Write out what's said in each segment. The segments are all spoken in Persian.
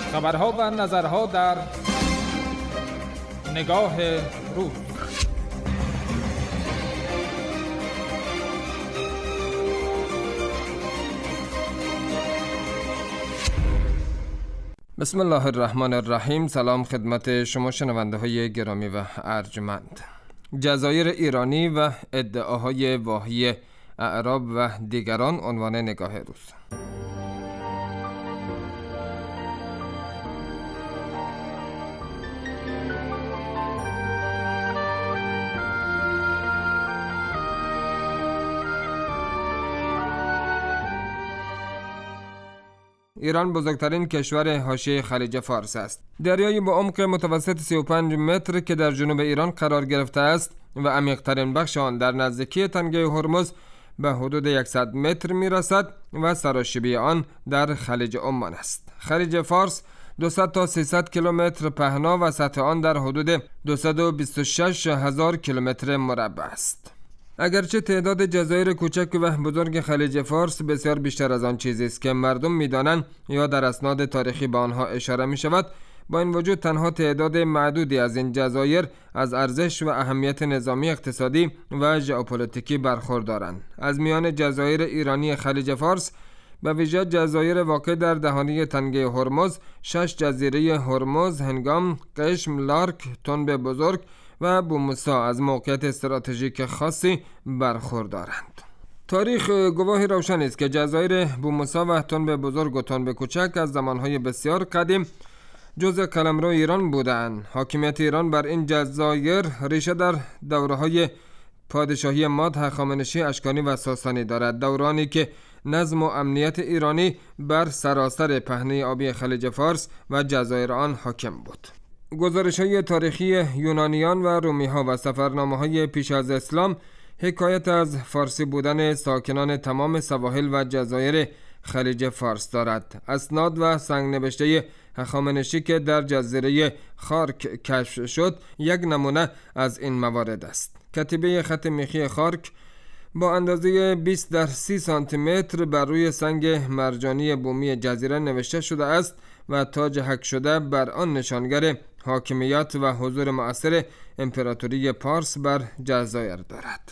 خبرها و نظرها در نگاه روز. بسم الله الرحمن الرحیم. سلام خدمت شما شنونده های گرامی و ارجمند. جزایر ایرانی و ادعاهای واهی اعراب و دیگران عنوان نگاه روز. ایران بزرگترین کشور حاشیه خلیج فارس است. دریایی با عمق متوسط 35 متر که در جنوب ایران قرار گرفته است و عمیق‌ترین بخش آن در نزدیکی تنگه هرمز به حدود 100 متر می‌رسد و سراشیبی آن در خلیج عمان است. خلیج فارس 200 تا 300 کیلومتر پهنا و سطح آن در حدود 226 هزار کیلومتر مربع است. اگرچه تعداد جزایر کوچک و بزرگ خلیج فارس بسیار بیشتر از آن چیزی است که مردم می‌دانند یا در اسناد تاریخی به آنها اشاره می‌شود، با این وجود تنها تعداد معدودی از این جزایر از ارزش و اهمیت نظامی، اقتصادی و ژئوپلیتیکی برخوردارند. از میان جزایر ایرانی خلیج فارس به ویژه جزایر واقع در دهانه تنگه هرمز، 6 جزیره هرمز، هنگام، قشم، لارک، تنب بزرگ و بوموسی از موقعیت استراتژیک خاصی برخوردارند. تاریخ گواهی روشن است که جزایر بوموسی و تنب بزرگ و تنب کوچک از زمانهای بسیار قدیم جزء قلمرو ایران بودند. حاکمیت ایران بر این جزایر ریشه در دوره‌های پادشاهی ماد، هخامنشی، اشکانی و ساسانی دارد، دورانی که نظم و امنیت ایرانی بر سراسر پهنه آبی خلیج فارس و جزایر آن حاکم بود. گزارش‌های تاریخی یونانیان و رومی‌ها و سفرنامه‌های پیش از اسلام حکایت از فارسی بودن ساکنان تمام سواحل و جزایر خلیج فارس دارد. اسناد و سنگ‌نوشته هخامنشی که در جزیره خارک کشف شد یک نمونه از این موارد است. کتیبه خط میخی خارک با اندازه 20 در 30 سانتی متر بر روی سنگ مرجانی بومی جزیره نوشته شده است و تاج حک شده بر آن نشانگر حاکمیت و حضور مؤثر امپراتوری پارس بر جزایر دارد.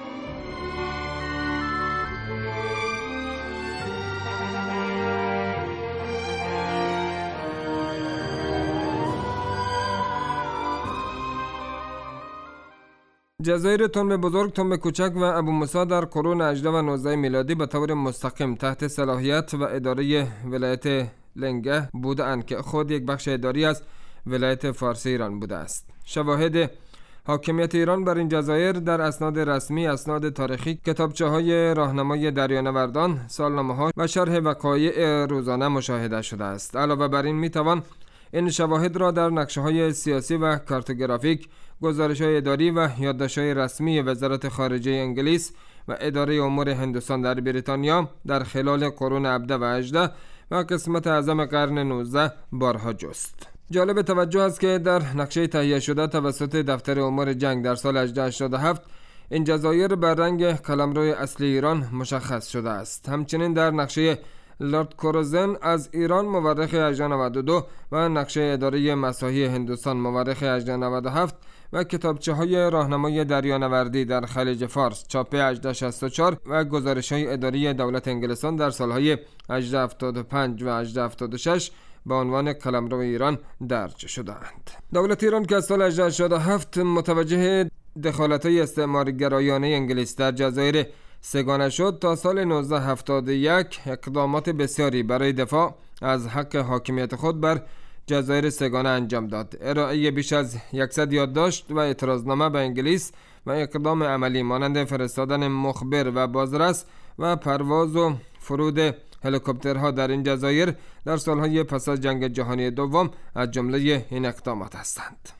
جزایر تنب بزرگ، تنب کوچک و ابو موسی در قرون 18 و 19 میلادی به طور مستقیم تحت صلاحیت و اداره ولایت لنگه بودند که خود یک بخش اداری از ولایت فارسی ایران بوده است. شواهد حاکمیت ایران بر این جزایر در اسناد رسمی، اسناد تاریخی، کتابچه‌های راهنمای دریانوردان، سالنامه‌ها و شرح وقایع روزانه مشاهده شده است. علاوه بر این میتوان این شواهد را در نقشه‌های سیاسی و کارتوگرافیک، گزارش‌های اداری و یادداشت‌های رسمی وزارت خارجه انگلیس و اداره امور هندوستان در بریتانیا در خلال قرون 17 و 18 و قسمت اعظم قرن 19 بارها جست. جالب توجه است که در نقشه تهیه شده توسط دفتر امور جنگ در سال 1887 این جزایر بر رنگ قلمرو اصلی ایران مشخص شده است. همچنین در نقشه لورد کوروزن از ایران مورخ 1892 و نقشه اداره مساحی هندوستان مورخ 1897 و کتابچه‌های راهنمای دریانوردی در خلیج فارس چاپ 1864 و گزارش‌های اداری دولت انگلستان در سالهای 1875 و 1876 با عنوان قلمرو ایران درج شده‌اند. دولت ایران که از سال 1887 متوجه دخالت‌های استعمارگرایانه انگلیس در جزایر سگانه شد، تا سال 1971 اقدامات بسیاری برای دفاع از حق حاکمیت خود بر جزایر سگانه انجام داد. ارائه بیش از 100 یادداشت و اعتراضنامه به انگلیس و اقدام عملی مانند فرستادن مخبر و بازرس و پرواز و فرود هلیکوپترها در این جزایر در سالهای پس از جنگ جهانی دوم از جمله این اقدامات هستند.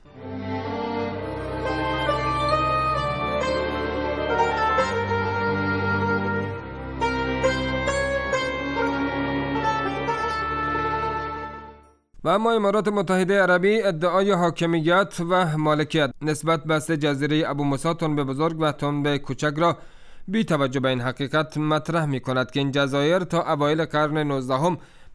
و اما امارات متحده عربی ادعای حاکمیت و مالکیت نسبت به سه جزیره ابو موسی، تنب بزرگ و تنب کوچک را بی توجه به این حقیقت مطرح می کند که این جزایر تا اوایل قرن 19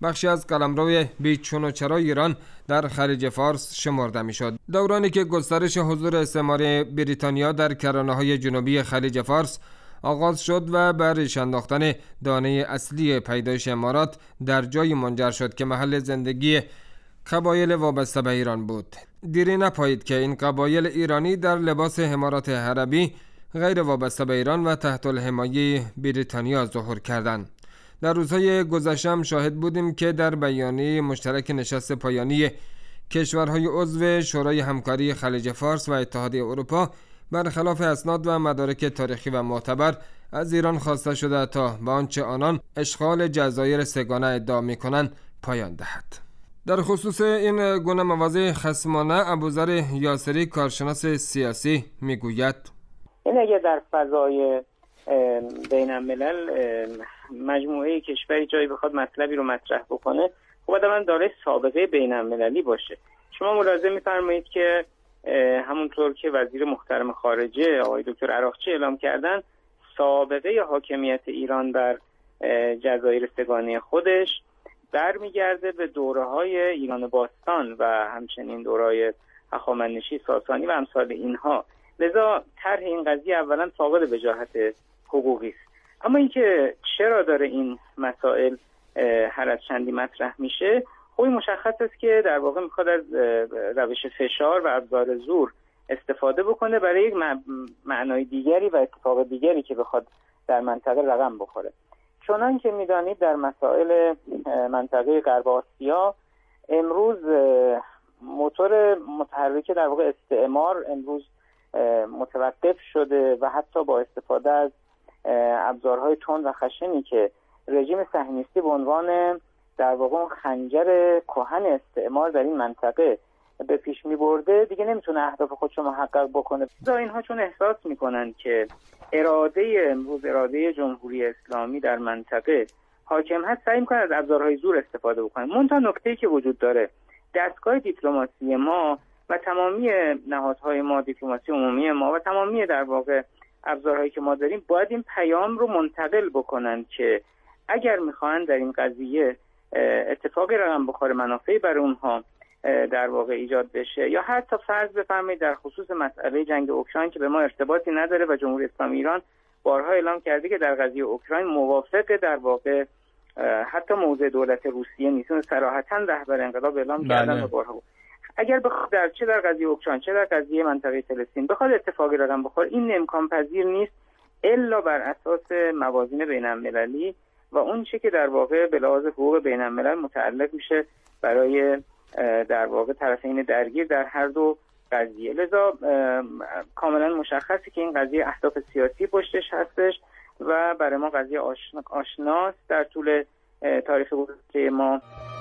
بخشی از قلمرو بیچون و چرای ایران در خلیج فارس شمرده میشد. دورانی که گسترش حضور استعماری بریتانیا در کرانه‌های جنوبی خلیج فارس آغاز شد و بر ریش انداختن دانه اصلی پیدایش امارات در جایی منجر شد که محل زندگی قبایل وابسته به ایران بود. دیری نپایید که این قبایل ایرانی در لباس امارات عربی غیر وابسته به ایران و تحت الحمایه بریتانیا ظهور کردند. در روزهای گذشته شاهد بودیم که در بیانیه مشترک نشست پایانی کشورهای عضو شورای همکاری خلیج فارس و اتحادیه اروپا برخلاف اسناد و مدارک تاریخی و معتبر از ایران خواسته شده تا به آنچه آنان اشغال جزایر سگانه ادعا می‌کنند پایان دهد. در خصوص این گونه مواضع خصمانه ابوذر یاسری کارشناس سیاسی میگوید: این اگر در فضای بین الملل مجموعه کشوری جایی بخواد مطلبی رو مطرح بکنه، خب باید دارای سابقه بین المللی باشه. شما ملاحظه می‌فرمایید که همونطور که وزیر محترم خارجه آقای دکتر عراقچی اعلام کردن، سابقه حاکمیت ایران بر جزایر سگانه خودش برمیگرده به دوره‌های ایران باستان و همچنین دوره‌های هخامنشی، ساسانی و امثال اینها. لذا طرح این قضیه اولا فاقد وجاهت حقوقی است. اما اینکه چرا داره این مسائل هر از چندی مطرح میشه، خب مشخص است که در واقع میخواد از روش فشار و ابزار زور استفاده بکنه برای یک معنای دیگری و اتفاق دیگری که بخواد در منطقه رقم بخوره. چنان که میدانید در مسائل منطقه غرب آسیا امروز موتور متحرک در واقع استعمار امروز متوقف شده و حتی با استفاده از ابزارهای تند و خشنی که رژیم صهیونیستی به عنوان در واقع اون خنجر کهن استعمار در این منطقه به پیش می برده، دیگه نمیتونه اهداف خودشو محقق بکنه. اینها چون احساس میکنن که اراده جمهوری اسلامی در منطقه حاکم هست، سعی میکنن از ابزارهای زور استفاده بکنن. منتها نکته‌ای که وجود داره، دستگاه دیپلماسی ما و تمامی نهادهای ما، دیپلماسی عمومی ما و تمامی در واقع ابزارهایی که ما داریم، باید این پیام رو منتقل بکنن که اگر میخوان در این قضیه اتفاقی رقم بخوره، منافعی برای اونها در واقع ایجاد بشه، یا حتی فرض بفرمایید در خصوص مسئله جنگ اوکراین که به ما ارتباطی نداره و جمهوری اسلامی ایران بارها اعلام کرده که در قضیه اوکراین موافق در واقع حتی موضع دولت روسیه نیست، صراحتاً رهبر انقلاب اعلام کردن و بارها. اگر بخواد چه در قضیه اوکراین چه در قضیه منطقه فلسطین بخواد اتفاقی رقم بخوره، این امکان پذیر نیست الا بر اساس موازین بین المللی و اون چیزی که در واقع به لحاظ حقوق بین الملل متعلق میشه برای در واقع طرفین درگیر در هر دو قضیه. لذا کاملا مشخصه که این قضیه اهداف سیاسی پشتش هستش و برای ما قضیه آشناست در طول تاریخ گذشته ما.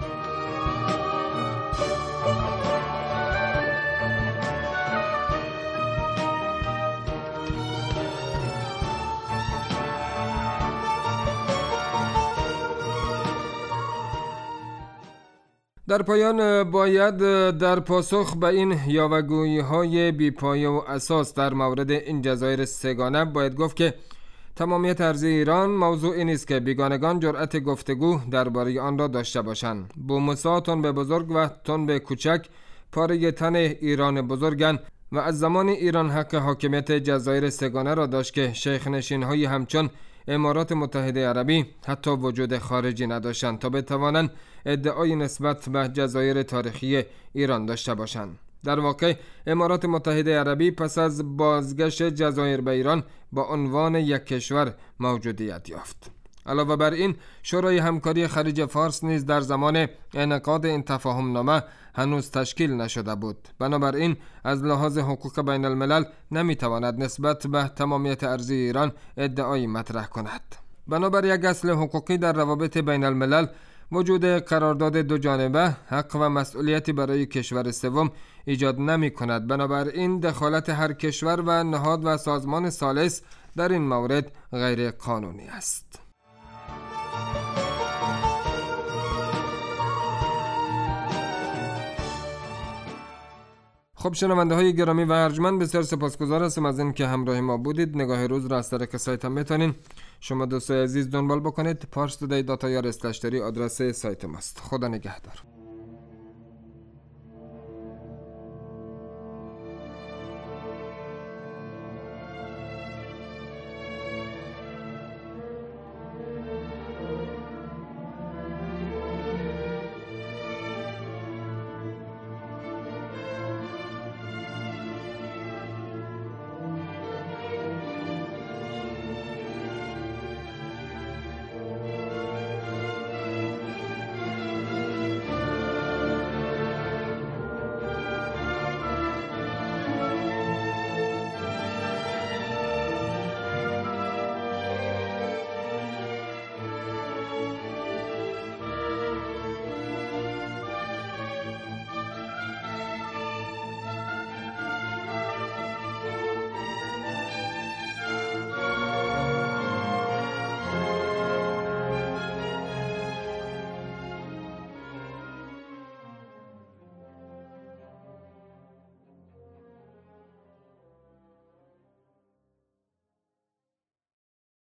در پایان باید در پاسخ به این یاوه‌گویی‌های بی‌پایه و اساس در مورد این جزایر سگانه باید گفت که تمامیت ارضی ایران موضوعی نیست که بیگانگان جرأت گفتگو درباره آن را داشته باشند. بوموسا تن بزرگ و تن کوچک پاره تن ایران بزرگن و از زمان ایران حق حاکمیت جزایر سگانه را داشت که شیخ نشین‌های همچون امارات متحده عربی حتی وجود خارجی نداشتند تا بتوانند ادعای نسبت به جزایر تاریخی ایران داشته باشند. در واقع امارات متحده عربی پس از بازگشت جزایر به ایران با عنوان یک کشور موجودیت یافت. علاوه بر این، شورای همکاری خلیج فارس نیز در زمان انعقاد این تفاهم نامه هنوز تشکیل نشده بود. بنابراین از لحاظ حقوق بین الملل نمیتواند نسبت به تمامیت ارضی ایران ادعایی مطرح کند. بنابر یک اصل حقوقی در روابط بین الملل، وجود قرارداد دو جانبه حق و مسئولیتی برای کشور سوم ایجاد نمی کند. بنابراین دخالت هر کشور و نهاد و سازمان ثالث در این مورد غیر قانونی است. خب شنونده های گرامی و ارجمند، بسیار سپاسگزار هستم از این که همراه ما بودید. نگاه روز را از طریق سایت هم میتونین شما دوستای عزیز دنبال بکنید. parstoday.ir/آدرس سایت ماست. خدا نگهدار.